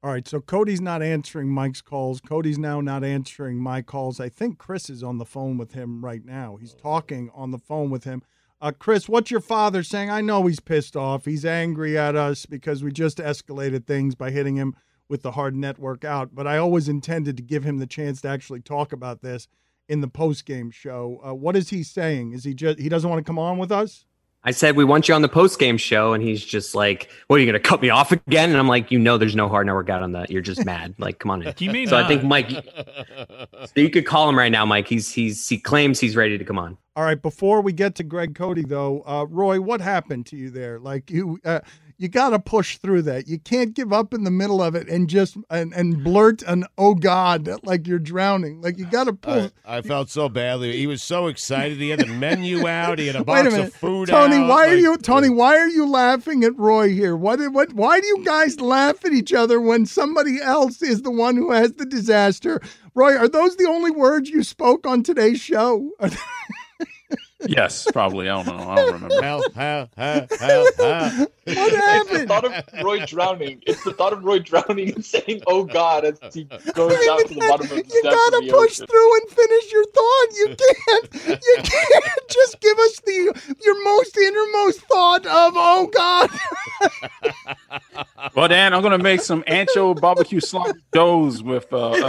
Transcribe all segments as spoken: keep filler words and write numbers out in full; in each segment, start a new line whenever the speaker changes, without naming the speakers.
All right, so Cody's not answering Mike's calls. Cody's now not answering my calls. I think Chris is on the phone with him right now. He's talking on the phone with him. Uh, Chris, what's your father saying? I know he's pissed off. He's angry at us because we just escalated things by hitting him with the hard network out. But I always intended to give him the chance to actually talk about this in the post-game show. Uh, what is he saying? Is he just he doesn't want to come on with us?
I said, we want you on the post-game show, and he's just like, what, are you going to cut me off again? And I'm like, you know there's no hard network out on that. You're just mad. Like, come on in.
He may
so
not.
I think, Mike, so you could call him right now, Mike. He's he's He claims he's ready to come on.
All right, before we get to Greg Cody, though, uh, Roy, what happened to you there? Like, you uh, you got to push through that. You can't give up in the middle of it and just and, and blurt an, oh, God, like you're drowning. Like, you got to pull.
I, I felt so badly. He was so excited. He had the menu out. He had a
Wait
box
a minute.
of food
Tony,
out.
why
like,
are you Tony, why are you laughing at Roy here? What, what, why do you guys laugh at each other when somebody else is the one who has the disaster? Roy, are those the only words you spoke on today's show?
Yes, probably. I don't know. I don't remember.
Help, help, help, help, help.
What
It's the
happened?
thought of Roy drowning. It's the thought of Roy drowning and saying, "Oh God," as he goes down to the bottom of the
You
depths
gotta
of the
push
ocean.
through and finish your thought. You can't. You can't just give us the your most innermost thought of "Oh God."
Well, Dan, I'm going to make some ancho barbecue sloppy joes with uh, uh,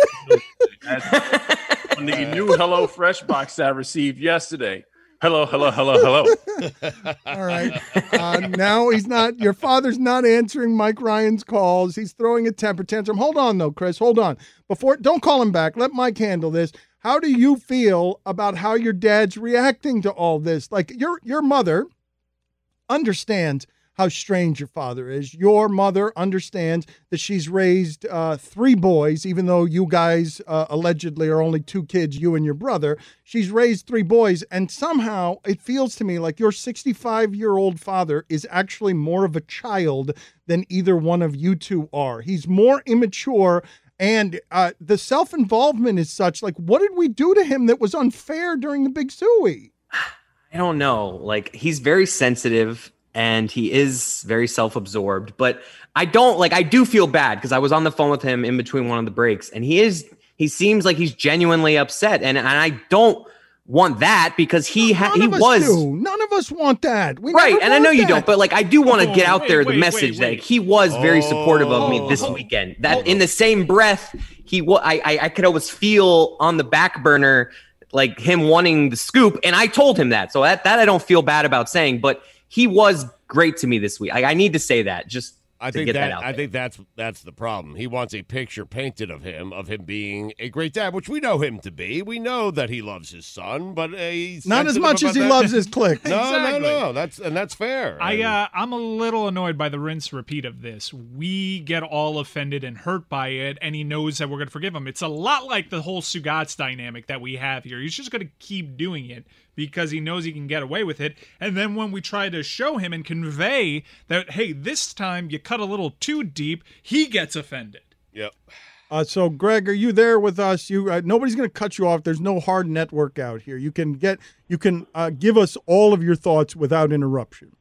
on the new Hello Fresh box I received yesterday. Hello, hello, hello, hello.
All right. Uh, now he's not. Your father's not answering Mike Ryan's calls. He's throwing a temper tantrum. Hold on, though, Chris. Hold on. Before, don't call him back. Let Mike handle this. How do you feel about how your dad's reacting to all this? Like your your mother understands how strange your father is. Your mother understands that she's raised uh, three boys, even though you guys uh, allegedly are only two kids, you and your brother. She's raised three boys, and somehow it feels to me like your sixty-five-year-old father is actually more of a child than either one of you two are. He's more immature, and uh, the self-involvement is such. Like, what did we do to him that was unfair during the Big Suey?
I don't know. Like, he's very sensitive and he is very self-absorbed, but I don't like, I do feel bad because I was on the phone with him in between one of the breaks, and he is, he seems like he's genuinely upset. And, and I don't want that because he ha- he was
do. None of us want that. We
right.
never
And I know
want
you
that.
don't, but like, I do want to
Oh,
get out
wait,
there the
wait,
message
wait, wait.
that he was very supportive of me
Oh.
this weekend. That in the same breath, he wa- I, I I could always feel on the back burner like him wanting the scoop, and I told him that. So that that I don't feel bad about saying, but he was great to me this week. I, I need to say that just
I
to
think
get
that,
that out
I
there.
think that's that's the problem. He wants a picture painted of him, of him being a great dad, which we know him to be. We know that he loves his son, but uh, he's
Not as
sensitive
much as
about
he
that.
loves his clique.
No,
Exactly.
no, no. That's and that's fair.
I
And-
uh, I'm a little annoyed by the rinse repeat of this. We get all offended and hurt by it, and he knows that we're going to forgive him. It's a lot like the whole Sugats dynamic that we have here. He's just going to keep doing it because he knows he can get away with it. And then when we try to show him and convey that, hey, this time you cut a little too deep, he gets offended.
Yep.
Uh, so, Greg, are you there with us? You uh, nobody's going to cut you off. There's no hard network out here. You can get you can uh, give us all of your thoughts without interruption.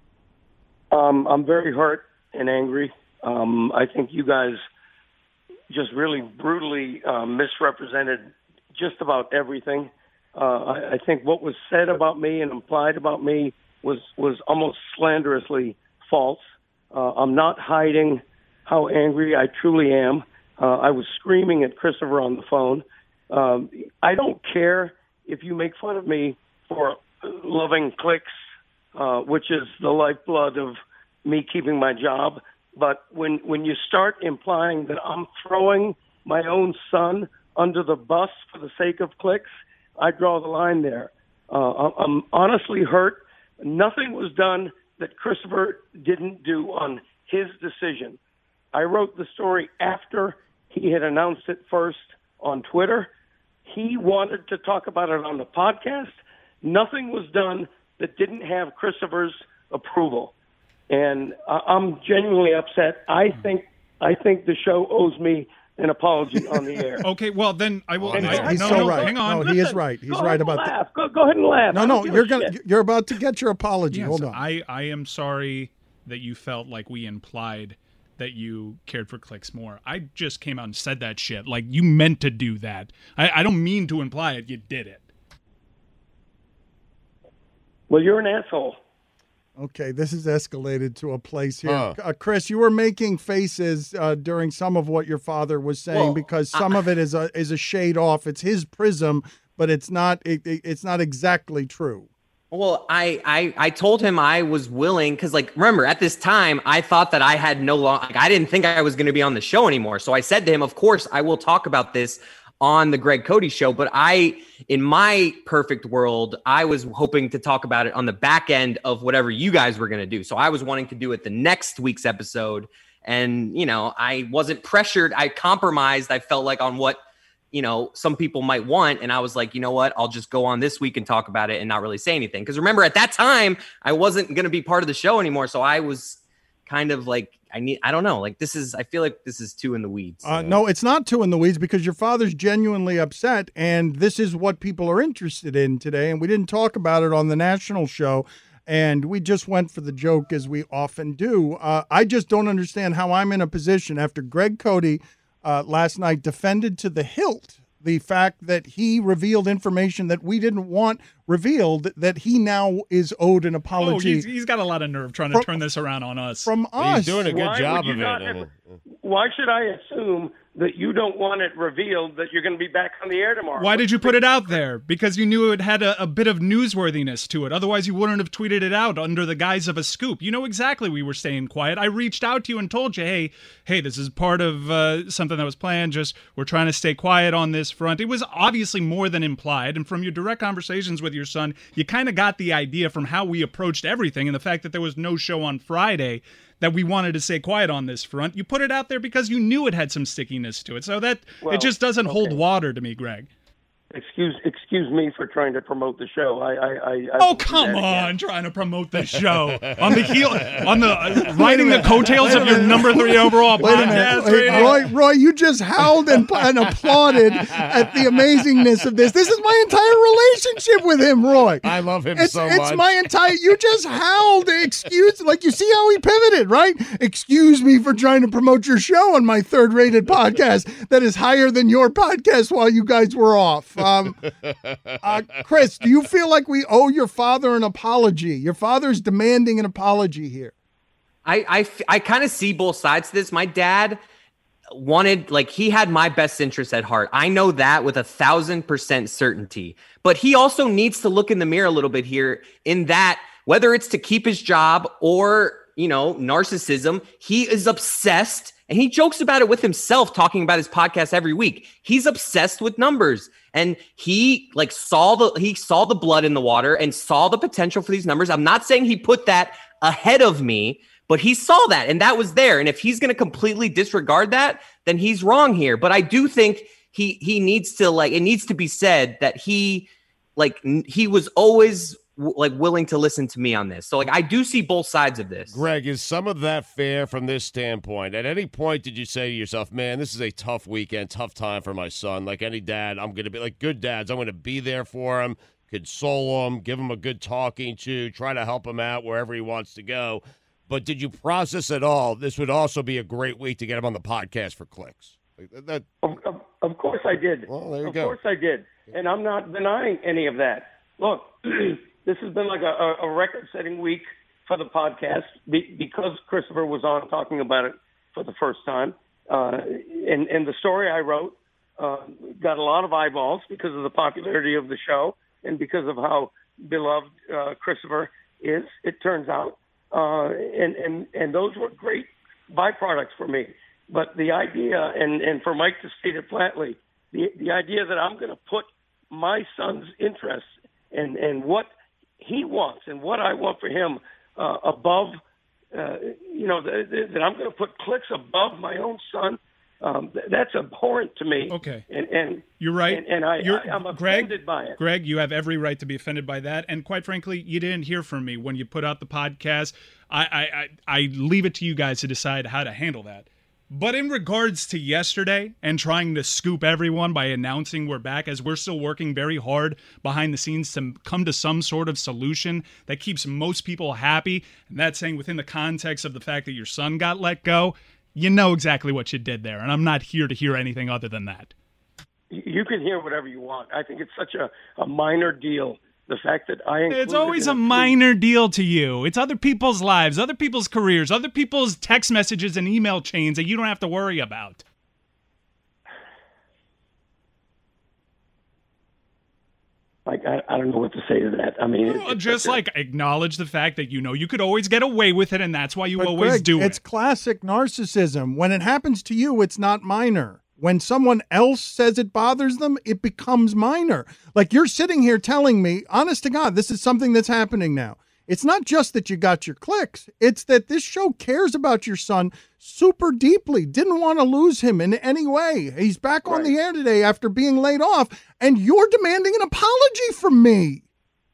Um, I'm very hurt and angry. Um, I think you guys just really brutally uh, misrepresented just about everything. Uh, I, I think what was said about me and implied about me was, was almost slanderously false. Uh, I'm not hiding how angry I truly am. Uh, I was screaming at Christopher on the phone. Um, I don't care if you make fun of me for loving clicks, uh, which is the lifeblood of me keeping my job. But when, when you start implying that I'm throwing my own son under the bus for the sake of clicks, I draw the line there. Uh, I'm honestly hurt. Nothing was done that Christopher didn't do on his decision. I wrote the story after he had announced it first on Twitter. He wanted to talk about it on the podcast. Nothing was done that didn't have Christopher's approval. And I- I'm genuinely upset. I think I think the show owes me an apology on the air.
Okay, well, then I will.
And
I,
He's
no,
so
no,
right.
hang on.
No, he is right. He's
Go ahead
right
and
about that.
laugh. Go, go ahead and laugh.
No,
I
no,
don't give
you're
a
gonna
shit.
you're about to get your apology.
Yes,
Hold on.
I, I am sorry that you felt like we implied that you cared for clicks more. I just came out and said that shit. Like, you meant to do that. I, I don't mean to imply it. You did it.
Well, you're an asshole.
Okay, this has escalated to a place here.
Huh.
Uh, Chris, you were making faces uh, during some of what your father was saying
Well,
because some
I-
of it is a is a shade off. It's his prism, but it's not it, it- it's not exactly true.
Well, I, I, I told him I was willing because, like, remember, at this time, I thought that I had no long, like, I didn't think I was going to be on the show anymore. So I said to him, of course, I will talk about this on the Greg Cody show. But I, in my perfect world, I was hoping to talk about it on the back end of whatever you guys were going to do. So I was wanting to do it the next week's episode. And, you know, I wasn't pressured. I compromised. I felt like on what, you know, some people might want. And I was like, you know what, I'll just go on this week and talk about it and not really say anything. Because remember, at that time, I wasn't going to be part of the show anymore. So I was kind of like, I need, I don't know, like this is, I feel like this is too in the weeds.
Uh, no, it's not too in the weeds because your father's genuinely upset, and this is what people are interested in today. And we didn't talk about it on the national show, and we just went for the joke as we often do. Uh, I just don't understand how I'm in a position after Greg Cody uh, last night defended to the hilt the fact that he revealed information that we didn't want revealed, that he now is owed an
Oh,
apology
he's, he's got a lot of nerve trying to
From-
turn this around on us.
from
He's
us.
doing a good
Why
job
would
of
you
it.
not
I
have-
mean,
Why should I assume that you don't want it revealed that you're going to be back on the air tomorrow?
Why did you put it out there? Because you knew it had a, a bit of newsworthiness to it. Otherwise, you wouldn't have tweeted it out under the guise of a scoop. You know exactly we were staying quiet. I reached out to you and told you, hey, hey, this is part of uh, something that was planned. Just we're trying to stay quiet on this front. It was obviously more than implied. And from your direct conversations with your son, you kind of got the idea from how we approached everything and the fact that there was no show on Friday that we wanted to stay quiet on this front. You put it out there because you knew it had some stickiness to it. So that
Well,
it just doesn't hold
okay.
water to me, Greg.
Excuse excuse me for trying to promote the show. I I, I, I
Oh,
won't do
come
that again.
on, trying to promote the show on the heel, on the uh, riding the coattails of your number three overall
Wait a
podcast.
minute. Hey,
rating.
Roy, Roy, you just howled and, and applauded at the amazingness of this. This is my entire relationship with him, Roy.
I love him
It's,
so
it's
much.
my entire, you just howled. Excuse, like you see how he pivoted, right? Excuse me for trying to promote your show on my third rated podcast that is higher than your podcast while you guys were off. Um, uh, Chris, do you feel like we owe your father an apology? Your father's demanding an apology here.
I I, f- I kind of see both sides to this. My dad wanted, like, he had my best interest at heart. I know that with a thousand percent certainty. But he also needs to look in the mirror a little bit here in that whether it's to keep his job or, you know, narcissism, he is obsessed. And he jokes about it with himself, talking about his podcast every week. He's obsessed with numbers, and he like saw the he saw the blood in the water and saw the potential for these numbers. I'm not saying he put that ahead of me, but he saw that, and that was there. And if he's going to completely disregard that, then he's wrong here. But I do think he he needs to like it needs to be said that he like n- he was always w- like willing to listen to me on this. So like I do see both sides of this.
Greg, is some of that fair from this standpoint? At any point did you say to yourself, man, this is a tough weekend, tough time for my son? Like any dad, I'm going to be like good dads. I'm going to be there for him, console him, give him a good talking to, try to help him out wherever he wants to go. But did you process at all? This would also be a great week to get him on the podcast for clicks. Like that, that-
Of, of, of course I did.
Well, there you
of
go.
course I did. And I'm not denying any of that. Look, this has been like a, a record-setting week for the podcast be, because Christopher was on talking about it for the first time. Uh, and, and the story I wrote uh, got a lot of eyeballs because of the popularity of the show and because of how beloved uh, Christopher is, it turns out. Uh, and, and, and those were great byproducts for me. But the idea, and, and for Mike to state it flatly, the, the idea that I'm going to put my son's interests and, and what he wants and what I want for him uh, above, uh, you know, the, the, that I'm going to put clicks above my own son, um, th- that's abhorrent to me.
Okay.
And, and
You're right.
And, and I,
You're,
I, I'm
Greg,
offended by it.
Greg, you have every right to be offended by that. And quite frankly, you didn't hear from me when you put out the podcast. I, I, I, I leave it to you guys to decide how to handle that. But in regards to yesterday and trying to scoop everyone by announcing we're back, as we're still working very hard behind the scenes to come to some sort of solution that keeps most people happy, and that's saying within the context of the fact that your son got let go, You know exactly what you did there, and I'm not here to hear anything other than that.
You can hear whatever you want. I think it's such a, a minor deal. The fact that I
It's always a minor deal to you. It's other people's lives, other people's careers, other people's text messages and email chains that you don't have to worry about.
Like, I, I don't know what to say to that. I mean,
Well,
it's
just
such a-
like acknowledge the fact that you know you could always get away with it, and that's why you
But
always
Greg,
do
it's
it.
classic narcissism. When it happens to you, it's not minor. When someone else says it bothers them, it becomes minor. Like you're sitting here telling me, honest to God, this is something that's happening now. It's not just that you got your clicks. It's that this show cares about your son super deeply. Didn't want to lose him in any way. He's back on
Right.
the air today after being laid off, and you're demanding an apology from me.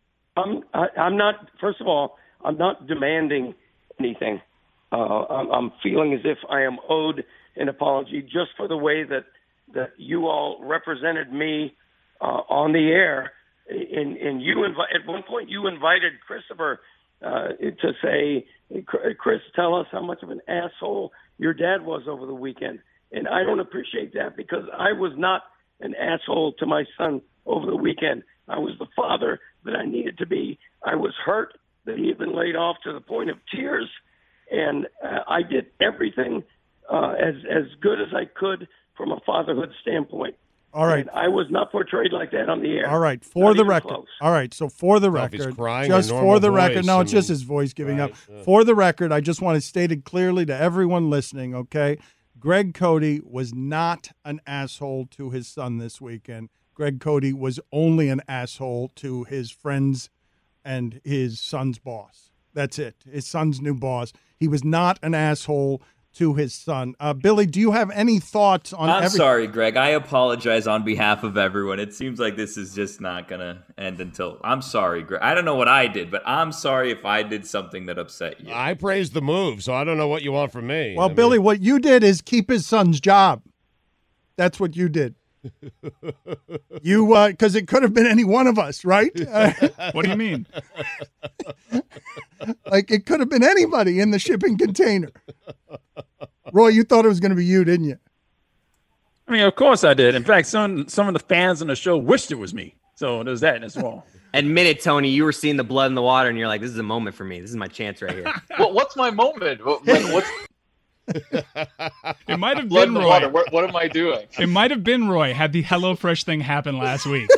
I'm I, I'm not. First of all, I'm not demanding anything. Uh, I'm, I'm feeling as if I am owed an apology just for the way that that you all represented me uh, on the air. And, and you invi- at one point you invited Christopher uh, to say, Chris, tell us how much of an asshole your dad was over the weekend. And I don't appreciate that because I was not an asshole to my son over the weekend. I was the father that I needed to be. I was hurt that he had been laid off to the point of tears. And uh, I did everything uh, as, as good as I could from a fatherhood standpoint.
All right.
And I was not portrayed like that on the air.
All right, for
Not
the
even
record.
close.
All right, so for the
Well, if he's
record,
crying
just
or
for
normal
the record,
voice,
no,
I
it's just
mean,
his voice giving
right,
up.
yeah.
For the record, I just want to state it clearly to everyone listening, okay? Greg Cody was not an asshole to his son this weekend. Greg Cody was only an asshole to his friends and his son's boss. That's it. His son's new boss. He was not an asshole to his son. Uh, Billy, do you have any thoughts on
I'm
every-
sorry, Greg. I apologize on behalf of everyone. It seems like this is just not going to end until... I'm sorry, Greg. I don't know what I did, but I'm sorry if I did something that upset you.
I praised the move, so I don't know what you want from me.
Well,
I mean-
Billy, what you did is keep his son's job. That's what you did. You, uh, because it could have been any one of us, right? Uh,
What do you mean?
like it could have been anybody in the shipping container. Roy, you thought it was going to be you, didn't you?
I mean, of course I did. In fact, some some of the fans on the show wished it was me. So there's that as well.
Admit it, Tony. You were seeing the blood in the water, and you're like, "This is a moment for me. This is my chance right here."
What, what's my moment? What, what- what's
It might have
blood
been
in the
Roy.
water? What, what am I doing?
It might have been Roy had the HelloFresh thing happen last week.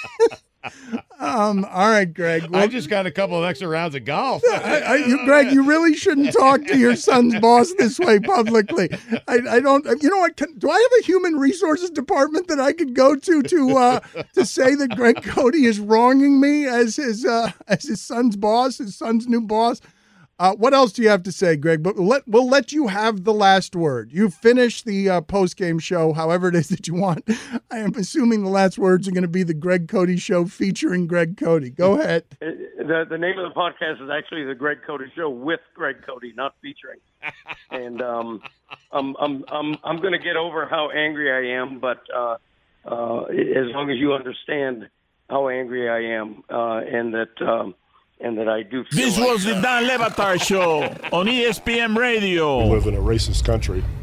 Um. All right, Greg.
I
Well,
just got a couple of extra rounds of golf.
I, I, you, Greg, you really shouldn't talk to your son's boss this way publicly. I, I don't. You know what? Can, do I have a human resources department that I could go to to uh, to say that Greg Cody is wronging me as his uh, as his son's boss, his son's new boss? Uh, what else do you have to say, Greg? But let, we'll let you have the last word. You finish the uh, post-game show, however it is that you want. I am assuming the last words are going to be the Greg Cody Show featuring Greg Cody. Go ahead.
Uh, The the name of the podcast is actually the Greg Cody Show with Greg Cody, not featuring. And um, I'm I'm I'm I'm going to get over how angry I am, but uh, uh, as long as you understand how angry I am, uh, and that um, and that I do. Feel
This
like,
was the Dan Le Batard Show on E S P N Radio.
We live in a racist country.